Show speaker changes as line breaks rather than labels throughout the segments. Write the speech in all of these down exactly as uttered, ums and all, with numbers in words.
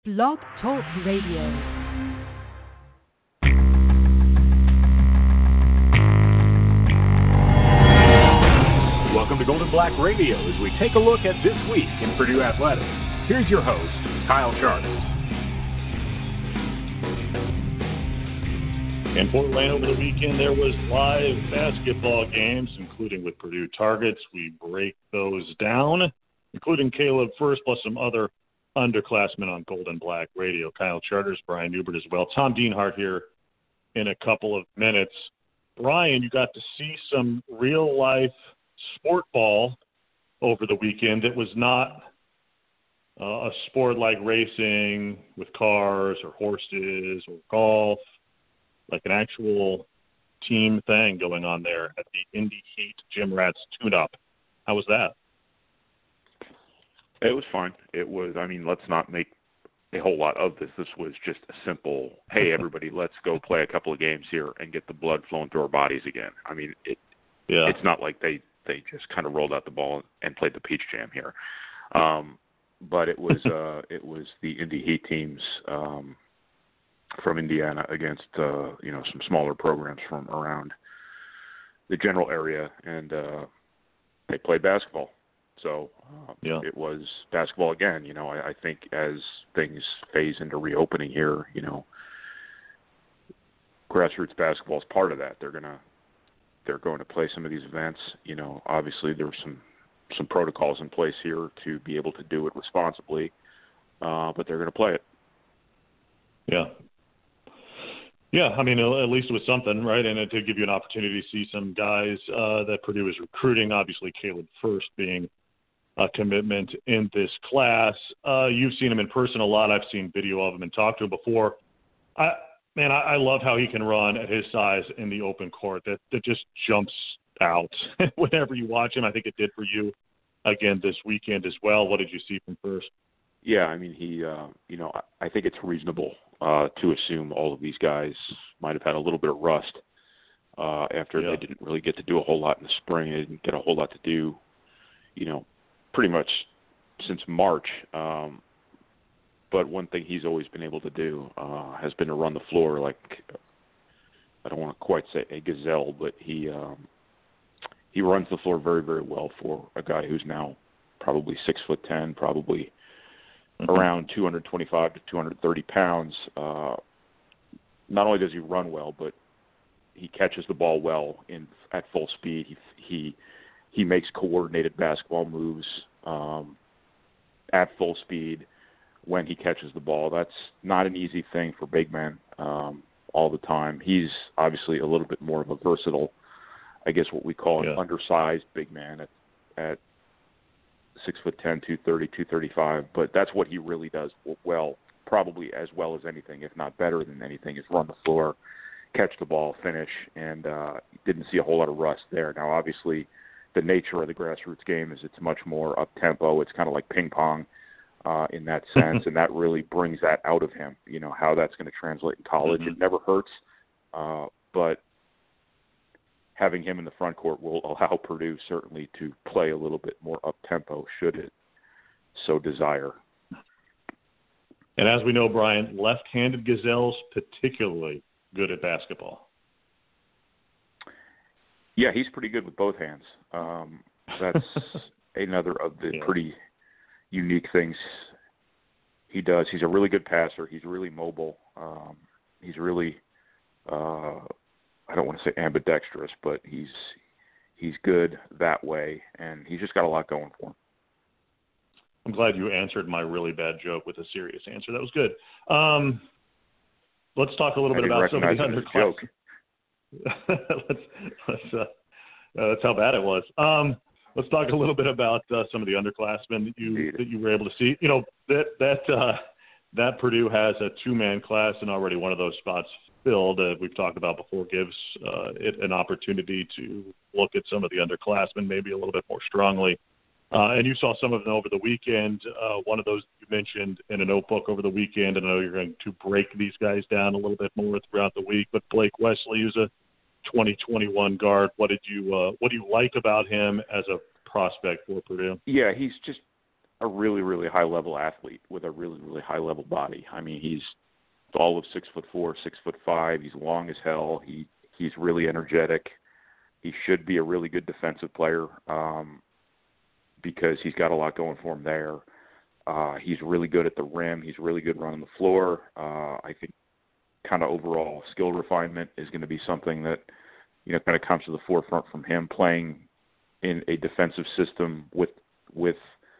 Blog Talk Radio.
Welcome to Gold and Black Radio as we take a look at this week in Purdue Athletics. Here's your host, Kyle Charters.
In Fort Wayne over the weekend, there was live basketball games, including with Purdue Targets. We break those down, including Caleb Furst, plus some other underclassmen on Gold and Black Radio. Kyle Charters, Brian Newbert as well. Tom Dienhart here in a couple of minutes. Brian, you got to see some real-life sport ball over the weekend. It was not uh, a sport like racing with cars or horses or golf, like an actual team thing going on there at the Indy Heat Gym Rats tune-up. How was that?
It was fine. It was, I mean, let's not make a whole lot of this. This was just a simple, hey, everybody, let's go play a couple of games here and get the blood flowing through our bodies again. I mean, it, yeah. It's not like they, they just kind of rolled out the ball and played the peach jam here. Um, but it was uh, it was the Indy Heat teams um, from Indiana against, uh, you know, some smaller programs from around the general area, and uh, they played basketball. So um, yeah. It was basketball again. You know, I, I think as things phase into reopening here, you know, grassroots basketball is part of that. They're gonna they're going to play some of these events. You know, obviously there's some some protocols in place here to be able to do it responsibly, uh, but they're going to play it.
Yeah. Yeah, I mean, at least it was something, right? And it did give you an opportunity to see some guys uh, that Purdue is recruiting, obviously Caleb Furst being a commitment in this class. Uh, you've seen him in person a lot. I've seen video of him and talked to him before. I, man, I, I love how he can run at his size in the open court. That, that just jumps out whenever you watch him. I think it did for you again this weekend as well. What did you see from Furst?
Yeah, I mean, he, uh, you know, I think it's reasonable uh, to assume all of these guys might have had a little bit of rust uh, after yeah. they didn't really get to do a whole lot in the spring. They didn't get a whole lot to do, you know, pretty much since March. Um, but one thing he's always been able to do uh, has been to run the floor like, I don't want to quite say a gazelle, but he um, he runs the floor very, very well for a guy who's now probably six foot ten, probably around two hundred twenty-five to two hundred thirty pounds. Uh, not only does he run well, but he catches the ball well in at full speed. He he he makes coordinated basketball moves um, at full speed when he catches the ball. That's not an easy thing for big men um, all the time. He's obviously a little bit more of a versatile, I guess what we call yeah. an undersized big man at at six foot ten, two thirty, two thirty-five, but that's what he really does well, probably as well as anything, if not better than anything, is run the floor, catch the ball, finish, and uh, didn't see a whole lot of rust there. Now, obviously, the nature of the grassroots game is it's much more up-tempo. It's kind of like ping pong uh, in that sense, and that really brings that out of him. You know, how that's going to translate in college, mm-hmm. it never hurts, uh, but having him in the front court will allow Purdue certainly to play a little bit more up-tempo should it so desire.
And as we know, Brian, left-handed gazelles particularly good at basketball.
Yeah, he's pretty good with both hands. Um, that's another of the yeah. pretty unique things he does. He's a really good passer. He's really mobile. Um, he's really uh, – I don't want to say ambidextrous, but he's he's good that way, and he's just got a lot going for him.
I'm glad you answered my really bad joke with a serious answer. That was good. Um, let's talk a little
I
bit about some of the underclass. let's, let's, uh, uh, that's how bad it was. Um, let's talk a little bit about uh, some of the underclassmen that you Indeed. that you were able to see. You know that that uh, that Purdue has a two-man class, and already one of those spots filled, uh, we've talked about before, gives uh, it an opportunity to look at some of the underclassmen maybe a little bit more strongly. Uh, and you saw some of them over the weekend. Uh, one of those you mentioned in a notebook over the weekend, and I know you're going to break these guys down a little bit more throughout the week, but Blake Wesley is a twenty twenty-one guard. What did you uh, what do you like about him as a prospect for Purdue?
Yeah, he's just a really, really high-level athlete with a really, really high-level body. I mean, he's all of six foot four, six foot five. He's long as hell. He he's really energetic. He should be a really good defensive player um, because he's got a lot going for him there. Uh, he's really good at the rim. He's really good running the floor. Uh, I think kind of overall skill refinement is going to be something that, you know, kind of comes to the forefront from him. Playing in a defensive system with with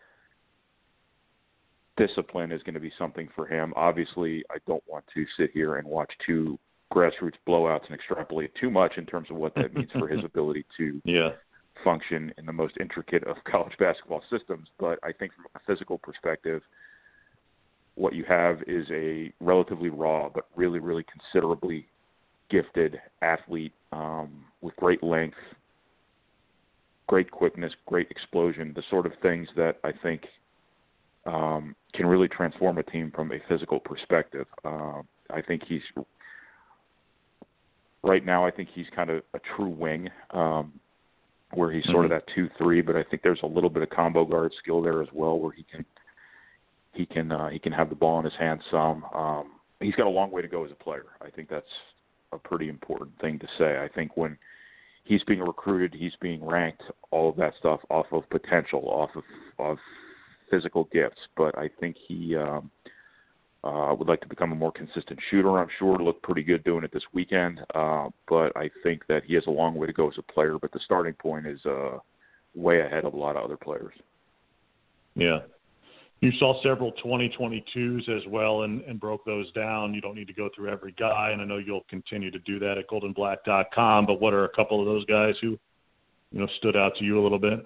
discipline is going to be something for him. Obviously, I don't want to sit here and watch two grassroots blowouts and extrapolate too much in terms of what that means for his ability to
yeah.
function in the most intricate of college basketball systems. But I think from a physical perspective, what you have is a relatively raw but really, really considerably gifted athlete um, with great length, great quickness, great explosion, the sort of things that I think um, can really transform a team from a physical perspective. Uh, I think he's right now, I think he's kind of a true wing um, where he's sort mm-hmm. of that two three, but I think there's a little bit of combo guard skill there as well where he can he can uh, he can have the ball in his hands some. Um, he's got a long way to go as a player. I think that's a pretty important thing to say. I think when he's being recruited, he's being ranked, all of that stuff off of potential, off of, of physical gifts. But I think he um, uh, would like to become a more consistent shooter. I'm sure looked pretty good doing it this weekend. Uh, but I think that he has a long way to go as a player. But the starting point is uh, way ahead of a lot of other players.
Yeah. You saw several twenty twenty-twos as well and, and broke those down. You don't need to go through every guy, and I know you'll continue to do that at golden black dot com, but what are a couple of those guys who, you know, stood out to you a little bit?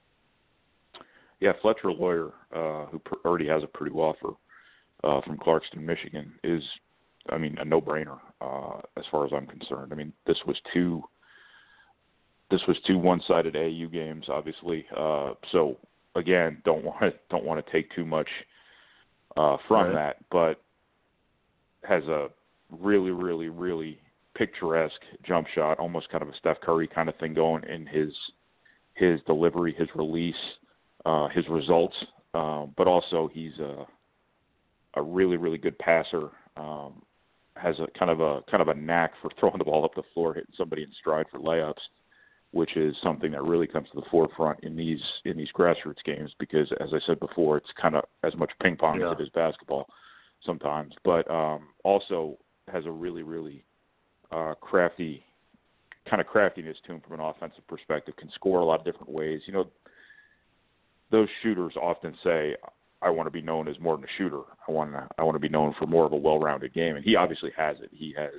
Yeah, Fletcher Lawyer, uh, who pr- already has a Purdue offer uh, from Clarkston, Michigan, is, I mean, a no-brainer uh, as far as I'm concerned. I mean, this was two, this was two one-sided A A U games, obviously, uh, so. Again, don't want to don't want to take too much uh, from right. that, but has a really, really, really picturesque jump shot, almost kind of a Steph Curry kind of thing going in his his delivery, his release, uh, his results. Um, but also, he's a a really, really good passer. Um, has a kind of a kind of a knack for throwing the ball up the floor, hitting somebody in stride for layups, which is something that really comes to the forefront in these in these grassroots games because, as I said before, it's kind of as much ping pong yeah. as it is basketball sometimes. But um, also has a really, really uh, crafty kind of craftiness to him from an offensive perspective. Can score a lot of different ways. You know, those shooters often say, "I want to be known as more than a shooter. I want to I want to be known for more of a well-rounded game," and he obviously has it. He has.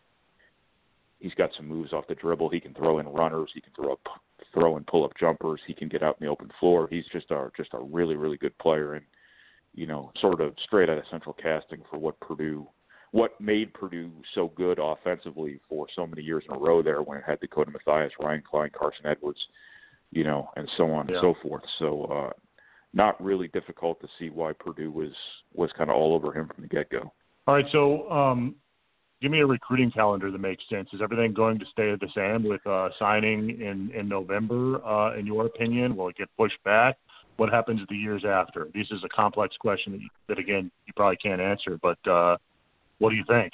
He's got some moves off the dribble. He can throw in runners. He can throw up, throw and pull up jumpers. He can get out in the open floor. He's just a just a really really good player, and you know, sort of straight out of central casting for what Purdue, what made Purdue so good offensively for so many years in a row there when it had Dakota Mathias, Ryan Klein, Carson Edwards, you know, and so on yeah. and so forth. So uh, not really difficult to see why Purdue was was kind of all over him from the get go.
All right, so. Um... Give me a recruiting calendar that makes sense. Is everything going to stay the same with uh, signing in, in November, uh, in your opinion? Will it get pushed back? What happens the years after? This is a complex question that, you, that again, you probably can't answer, but uh, what do you think?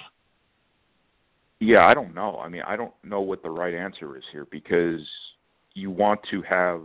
Yeah, I don't know. I mean, I don't know what the right answer is here because you want to have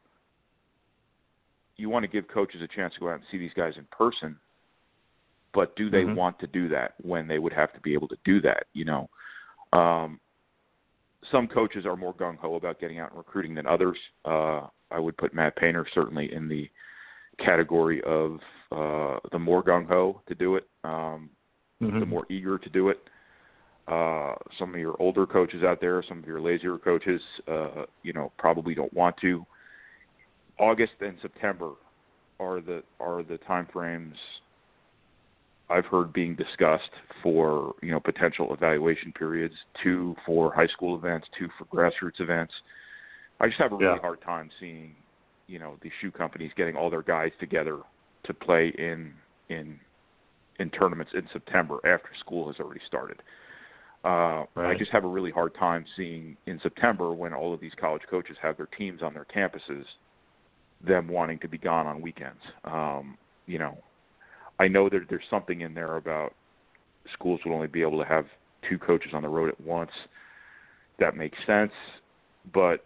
– you want to give coaches a chance to go out and see these guys in person. But do they mm-hmm. want to do that when they would have to be able to do that? You know, um, some coaches are more gung-ho about getting out and recruiting than others. Uh, I would put Matt Painter certainly in the category of uh, the more gung-ho to do it, um, mm-hmm. the more eager to do it. Uh, some of your older coaches out there, some of your lazier coaches, uh, you know, probably don't want to. August and September are the are the time frames I've heard being discussed for, you know, potential evaluation periods, two for high school events, two for grassroots events. I just have a really
yeah.
hard time seeing, you know, these shoe companies getting all their guys together to play in in in tournaments in September after school has already started. Uh, right. I just have a really hard time seeing in September when all of these college coaches have their teams on their campuses them wanting to be gone on weekends. Um, you know, I know that there's something in there about schools will only be able to have two coaches on the road at once. That makes sense, but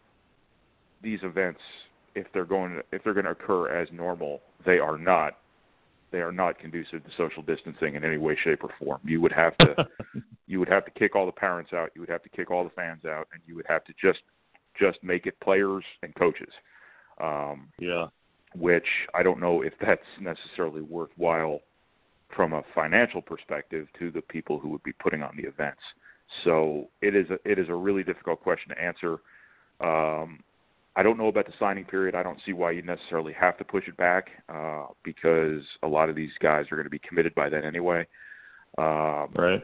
these events, if they're going to, if they're going to occur as normal, they are not. They are not conducive to social distancing in any way, shape, or form. You would have to, you would have to kick all the parents out. You would have to kick all the fans out, and you would have to just, just make it players and coaches. Um,
yeah.
Which I don't know if that's necessarily worthwhile from a financial perspective to the people who would be putting on the events. So it is a, it is a really difficult question to answer. Um, I don't know about the signing period. I don't see why you necessarily have to push it back uh, because a lot of these guys are going to be committed by then anyway. Um,
right.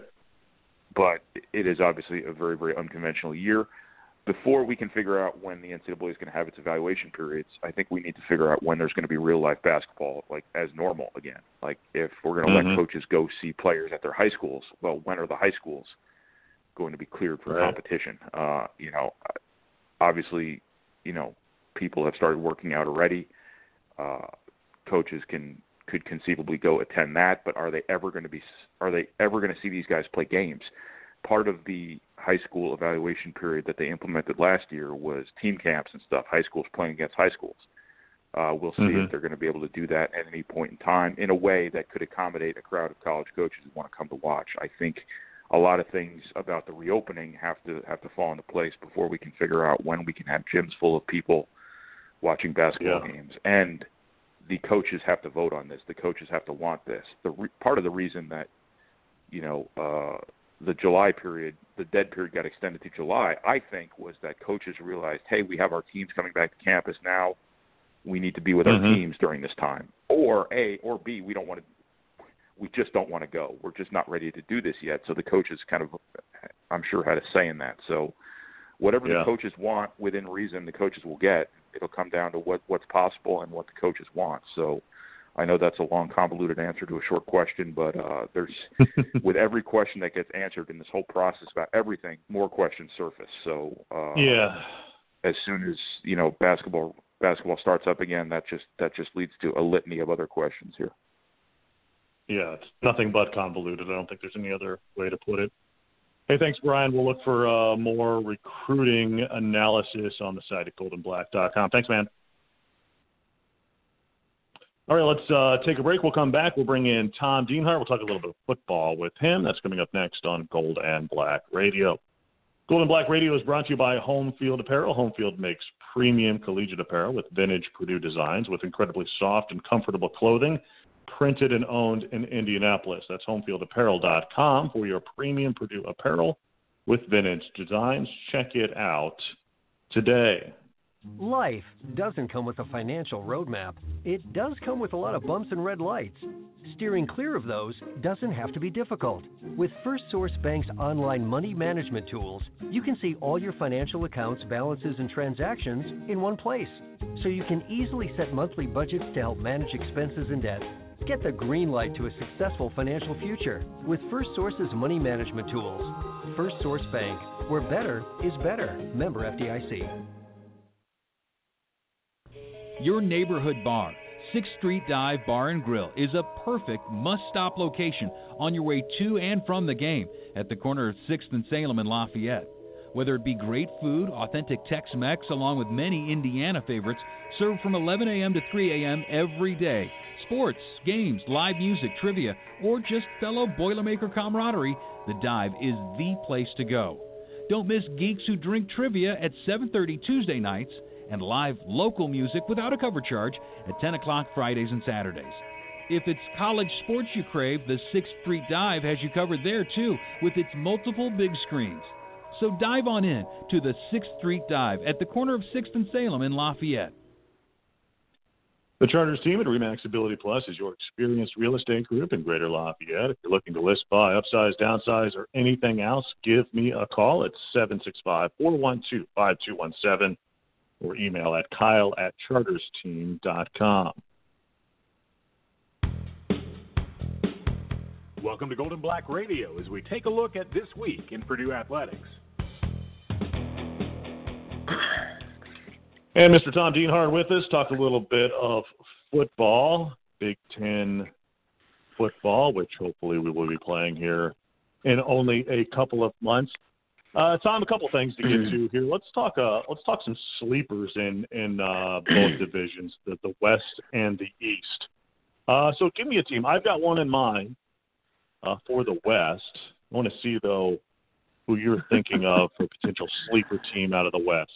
But it is obviously a very, very unconventional year. Before we can figure out when the N C double A is going to have its evaluation periods, I think we need to figure out when there's going to be real-life basketball, like, as normal again. Like, if we're going to
mm-hmm.
let coaches go see players at their high schools, well, when are the high schools going to be cleared for
right.
competition? Uh, you know, obviously, you know, people have started working out already. Uh, coaches can could conceivably go attend that, but are they ever going to be? Are they ever going to see these guys play games? Part of the high school evaluation period that they implemented last year was team camps and stuff. High schools playing against high schools. Uh, we'll see
mm-hmm.
if they're going to be able to do that at any point in time in a way that could accommodate a crowd of college coaches who want to come to watch. I think a lot of things about the reopening have to have to fall into place before we can figure out when we can have gyms full of people watching basketball
yeah.
games. And the coaches have to vote on this. The coaches have to want this. The re- part of the reason that, you know, uh, the July period, the dead period got extended to July, I think, was that coaches realized, hey, we have our teams coming back to campus now. We need to be with
mm-hmm.
our teams during this time. Or A, or B, we don't want to. We just don't want to go. We're just not ready to do this yet. So the coaches kind of, I'm sure, had a say in that. So whatever
yeah.
the coaches want within reason, the coaches will get. It'll come down to what, what's possible and what the coaches want. So I know that's a long, convoluted answer to a short question, but uh, there's with every question that gets answered in this whole process about everything, more questions surface. So uh,
yeah,
as soon as you know basketball basketball starts up again, that just that just leads to a litany of other questions here.
Yeah, it's nothing but convoluted. I don't think there's any other way to put it. Hey, thanks, Brian. We'll look for uh, more recruiting analysis on the site at golden black dot com. Thanks, man. All right, let's uh, take a break. We'll come back. We'll bring in Tom Dienhart. We'll talk a little bit of football with him. That's coming up next on Gold and Black Radio. Gold and Black Radio is brought to you by Home Field Apparel. Home Field makes premium collegiate apparel with vintage Purdue designs with incredibly soft and comfortable clothing, printed and owned in Indianapolis. That's home field apparel dot com for your premium Purdue apparel with vintage designs. Check it out today.
Life doesn't come with a financial roadmap. It does come with a lot of bumps and red lights. Steering clear of those doesn't have to be difficult. With First Source Bank's online money management tools, you can see all your financial accounts, balances, and transactions in one place. So you can easily set monthly budgets to help manage expenses and debt. Get the green light to a successful financial future with First Source's money management tools. First Source Bank, where better is better. Member F D I C.
Your neighborhood bar, sixth Street Dive Bar and Grill, is a perfect must-stop location on your way to and from the game at the corner of sixth and Salem in Lafayette. Whether it be great food, authentic Tex-Mex, along with many Indiana favorites, served from eleven a.m. to three a.m. every day. Sports, games, live music, trivia, or just fellow Boilermaker camaraderie, the Dive is the place to go. Don't miss Geeks Who Drink Trivia at seven thirty Tuesday nights and live local music without a cover charge at ten o'clock Fridays and Saturdays. If it's college sports you crave, the sixth Street Dive has you covered there too, with its multiple big screens. So dive on in to the sixth Street Dive at the corner of sixth and Salem in Lafayette.
The Charters team at RE/MAX Ability Plus is your experienced real estate group in Greater Lafayette. If you're looking to list, buy, upsize, downsize, or anything else, give me a call at seven six five, four one two, five two one seven or email at kyle at charters team dot com.
Welcome to Golden Black Radio as we take a look at this week in Purdue athletics.
And Mister Tom Dienhart with us. Talk a little bit of football, Big Ten football, which hopefully we will be playing here in only a couple of months. Uh, Tom, a couple things to get to here. Let's talk. Uh, let's talk some sleepers in in uh, both divisions, the, the West and the East. Uh, so, give me a team. I've got one in mind uh, for the West. I want to see though who you're thinking of for a potential sleeper team out of the West.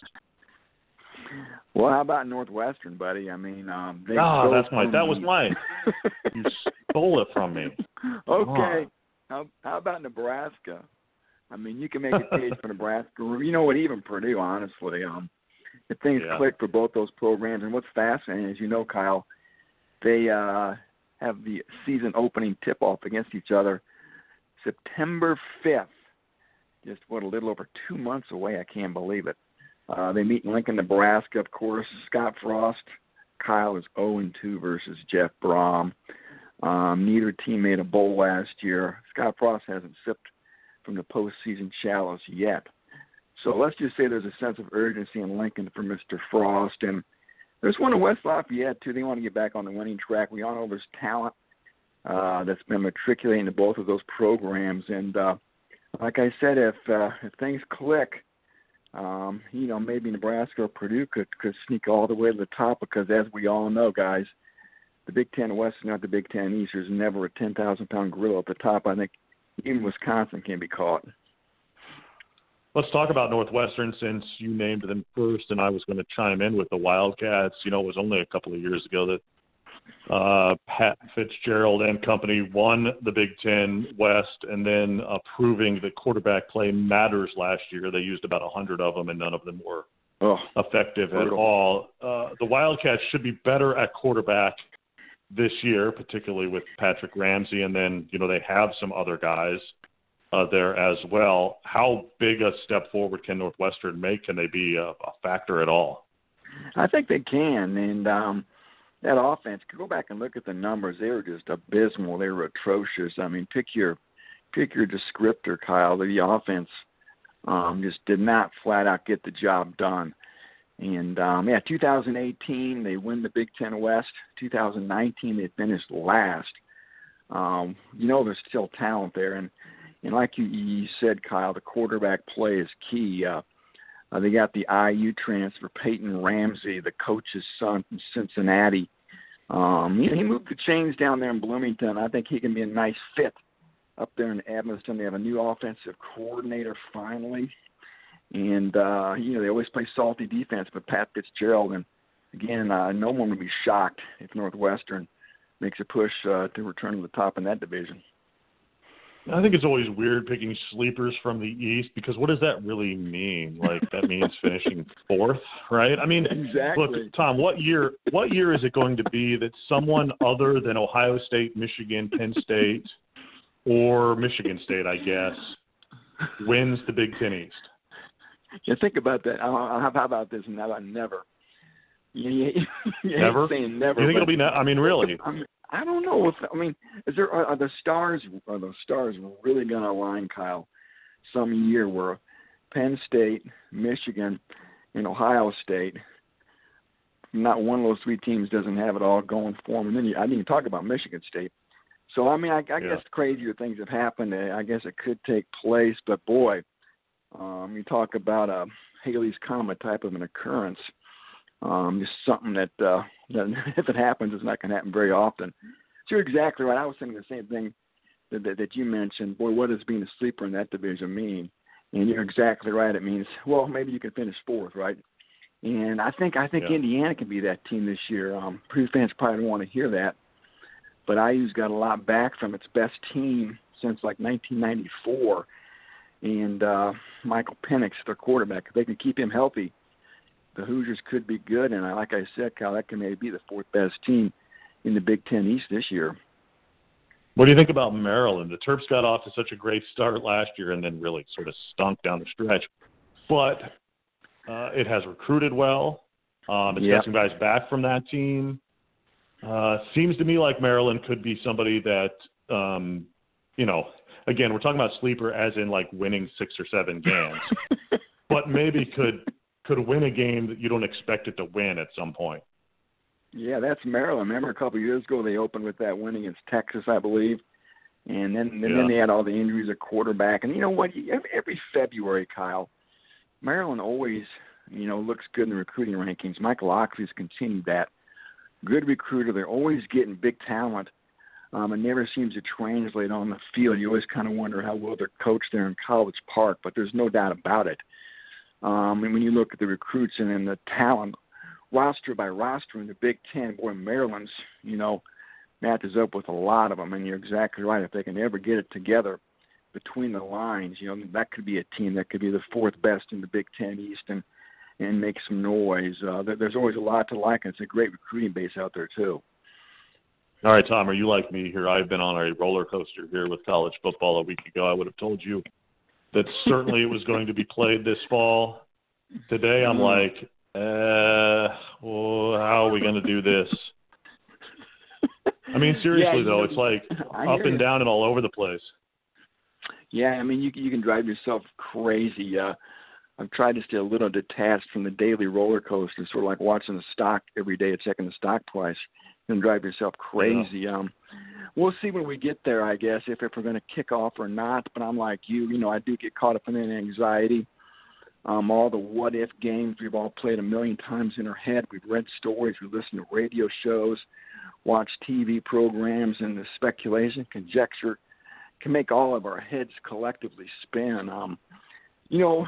Well, how about Northwestern, buddy? I mean, um, they
ah, that's my.
That
me. was mine. You stole it from me.
Okay. How, how about Nebraska? I mean, you can make a case for Nebraska. You know what? Even Purdue, honestly, um, if things
yeah.
click for both those programs. And what's fascinating, as you know, Kyle, they uh, have the season opening tip-off against each other September fifth. Just what a little over two months away. I can't believe it. Uh, they meet in Lincoln, Nebraska, of course. Scott Frost, Kyle is oh and two versus Jeff Brom. Um, neither team made a bowl last year. Scott Frost hasn't sipped from the postseason shallows yet. So let's just say there's a sense of urgency in Lincoln for Mister Frost. And there's one in West Lafayette, too. They want to get back on the winning track. We all know there's talent uh, that's been matriculating to both of those programs. And uh, like I said, if, uh, if things click, Um, you know, maybe Nebraska or Purdue could, could sneak all the way to the top because, as we all know, guys, the Big Ten West is not the Big Ten East. There's never a ten thousand pound gorilla at the top. I think even Wisconsin can be caught.
Let's talk about Northwestern since you named them first, and I was going to chime in with the Wildcats. You know, it was only a couple of years ago that Uh, Pat Fitzgerald and company won the Big Ten West, and then uh, proving that quarterback play matters last year. They used about one hundred of them, and none of them were oh, effective brutal. at all. Uh, the Wildcats should be better at quarterback this year, particularly with Patrick Ramsey, and then, you know, they have some other guys uh, there as well. How big a step forward can Northwestern make? Can they be a, a factor at all?
I think they can, and um, – that offense, go back and look at the numbers. They were just abysmal. They were atrocious. I mean, pick your pick your descriptor, Kyle. The offense um, just did not flat out get the job done. And, um, yeah, two thousand eighteen, they win the Big Ten West. two thousand nineteen, they finished last. Um, you know there's still talent there. And, and like you, you said, Kyle, the quarterback play is key. Uh, uh, they got the I U transfer, Peyton Ramsey, the coach's son from Cincinnati. Um, he, he moved the chains down there in Bloomington. I think he can be a nice fit up there in Evanston. They have a new offensive coordinator finally. And, uh, you know, they always play salty defense, but Pat Fitzgerald, and again, uh, no one would be shocked if Northwestern makes a push uh, to return to the top in that division.
I think it's always weird picking sleepers from the East because what does that really mean? Like that means finishing fourth, right? I mean,
exactly.
Look, Tom, what year what year is it going to be that someone other than Ohio State, Michigan, Penn State, or Michigan State, I guess, wins the Big Ten East?
Yeah, think about that. How about this? How about never? You, you, you
never?
Saying never.
You think it'll be? Ne- I mean, really?
I mean, I don't know. If, I mean, is there are, are the stars are the stars really going to align, Kyle? Some year where Penn State, Michigan, and Ohio State, not one of those three teams doesn't have it all going for them. And then you, I didn't even talk about Michigan State. So I mean, I, I
yeah.
guess crazier things have happened. I guess it could take place, but boy, um, you talk about a Halley's Comet type of an occurrence. Um, just something that, uh, that if it happens, it's not going to happen very often. So you're exactly right. I was thinking the same thing that, that, that you mentioned. Boy, what does being a sleeper in that division mean? And you're exactly right. It means, well, maybe you can finish fourth, right? And I think I think yeah. Indiana can be that team this year. Um, Purdue fans probably don't want to hear that, but I U's got a lot back from its best team since like nineteen ninety-four. And uh, Michael Penix, their quarterback, if they can keep him healthy, the Hoosiers could be good, and like I said, Kyle, that can maybe be the fourth best team in the Big Ten East this year.
What do you think about Maryland? The Terps got off to such a great start last year and then really sort of stunk down the stretch. But uh, it has recruited well. Um, it's
yep.
got some guys back from that team. Uh, seems to me like Maryland could be somebody that, um, you know, again, we're talking about sleeper as in like winning six or seven games, but maybe could could win a game that you don't expect it to win at some point.
Yeah, that's Maryland. Remember a couple of years ago they opened with that win against Texas, I believe. And then, and
yeah.
then they had all the injuries at quarterback. And you know what? Every, every February, Kyle, Maryland always, you know, looks good in the recruiting rankings. Michael Oxley's continued that. Good recruiter. They're always getting big talent. Um, it never seems to translate on the field. You always kind of wonder how well they're coached there in College Park, but there's no doubt about it. Um, and when you look at the recruits and then the talent, roster by roster in the Big Ten, boy, Maryland's, you know, matches up with a lot of them, and you're exactly right. If they can ever get it together between the lines, you know, that could be a team that could be the fourth best in the Big Ten East and, and make some noise. Uh, there's always a lot to like, and it's a great recruiting base out there, too.
All right, Tom, are you like me here? I've been on a roller coaster here with college football a week ago. I would have told you that certainly it was going to be played this fall. Today I'm like, uh, well, how are we going to do this? I mean, seriously, yeah, though, know, it's like up and down and all over the place.
Yeah, I mean, you you can drive yourself crazy. Uh, I've tried to stay a little detached from the daily roller coaster, sort of like watching the stock every day, checking the stock price. You can drive yourself crazy. Yeah. Um, we'll see when we get there, I guess, if, if we're going to kick off or not. But I'm like you, you know, I do get caught up in anxiety. Um, all the what-if games we've all played a million times in our head. We've read stories, we've listened to radio shows, watched T V programs, and the speculation, conjecture can make all of our heads collectively spin. Um, you know,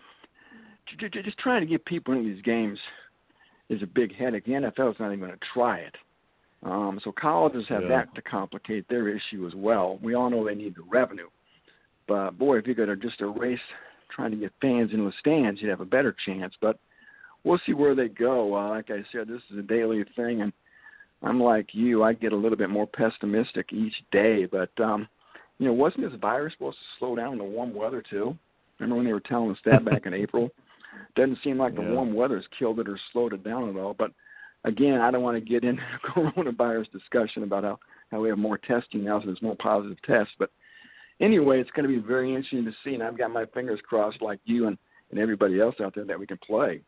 just trying to get people into these games is a big headache. The N F L is not even going to try it. Um, so colleges have yeah. that to complicate their issue as well. We all know they need the revenue. But, boy, if you got to just erase trying to get fans into the stands, you'd have a better chance. But we'll see where they go. Uh, like I said, this is a daily thing, and I'm like you. I get a little bit more pessimistic each day. But, um, you know, wasn't this virus supposed to slow down in the warm weather too? Remember when they were telling us that back in April? Doesn't seem like the yeah. warm weather's killed it or slowed it down at all. But, again, I don't want to get into a coronavirus discussion about how, how we have more testing now, so there's more positive tests. But anyway, it's going to be very interesting to see, and I've got my fingers crossed like you and, and everybody else out there that we can play.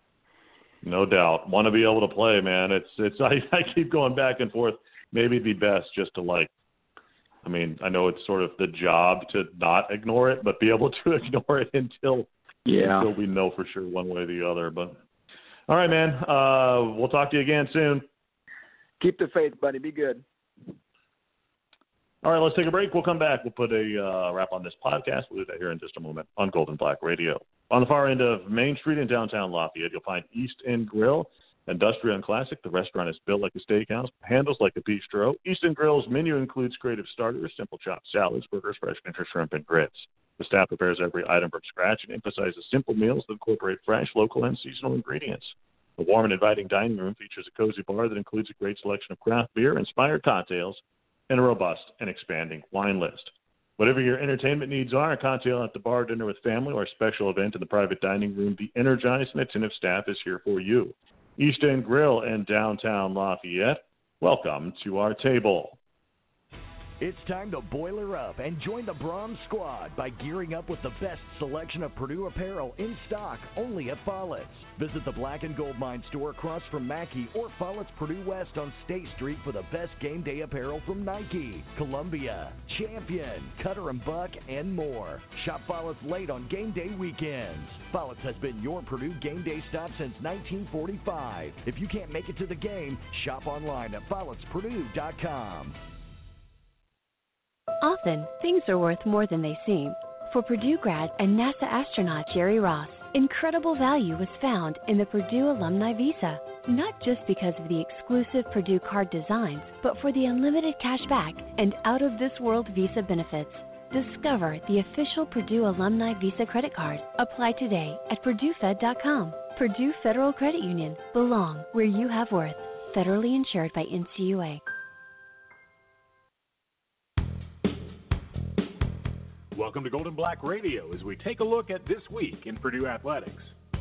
No doubt. Want to be able to play, man. It's it's. I, I keep going back and forth. Maybe it'd be best just to, like, I mean, I know it's sort of the job to not ignore it, but be able to ignore it until,
yeah.
until we know for sure one way or the other. But all right, man. Uh, we'll talk to you again soon.
Keep the faith, buddy. Be good.
All right, let's take a break. We'll come back. We'll put a uh, wrap on this podcast. We'll do that here in just a moment on Golden Black Radio. On the far end of Main Street in downtown Lafayette, you'll find East End Grill, industrial and classic. The restaurant is built like a steakhouse, handles like a bistro. East End Grill's menu includes creative starters, simple chopped salads, burgers, fresh winter shrimp, and grits. The staff prepares every item from scratch and emphasizes simple meals that incorporate fresh, local, and seasonal ingredients. The warm and inviting dining room features a cozy bar that includes a great selection of craft beer, inspired cocktails, and a robust and expanding wine list. Whatever your entertainment needs are, a cocktail at the bar, dinner with family, or a special event in the private dining room, the energized and attentive staff is here for you. East End Grill in downtown Lafayette. Welcome to our table.
It's time to boiler up and join the Brahms squad by gearing up with the best selection of Purdue apparel in stock only at Follett's. Visit the Black and Gold Mine store across from Mackey or Follett's Purdue West on State Street for the best game day apparel from Nike, Columbia, Champion, Cutter and Buck, and more. Shop Follett's late on game day weekends. Follett's has been your Purdue game day stop since nineteen forty-five. If you can't make it to the game, shop online at follets purdue dot com.
Often, things are worth more than they seem. For Purdue grad and NASA astronaut Jerry Ross, incredible value was found in the Purdue Alumni Visa. Not just because of the exclusive Purdue card designs, but for the unlimited cash back and out-of-this-world Visa benefits. Discover the official Purdue Alumni Visa credit card. Apply today at purdue fed dot com. Purdue Federal Credit Union. Belong where you have worth. Federally insured by N C U A.
Welcome to Golden Black Radio as we take a look at this week in Purdue athletics.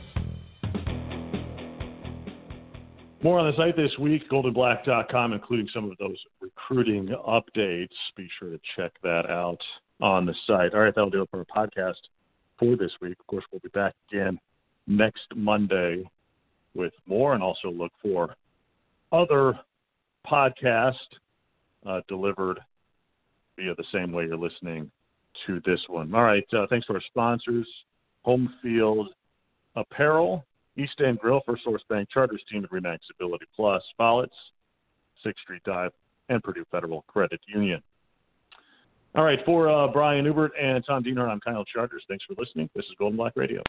More on the site this week, golden black dot com, including some of those recruiting updates. Be sure to check that out on the site. All right, that'll do it for our podcast for this week. Of course, we'll be back again next Monday with more, and also look for other podcasts uh, delivered via the same way you're listening to this one. All right, uh, thanks to our sponsors, Home Field Apparel, East End Grill, First Source Bank, Charters Team, and Remax Ability Plus, Follets, sixth Street Dive, and Purdue Federal Credit Union. All right, for uh, Brian Ubert and Tom Diener, I'm Kyle Charters. Thanks for listening. This is Golden Black Radio.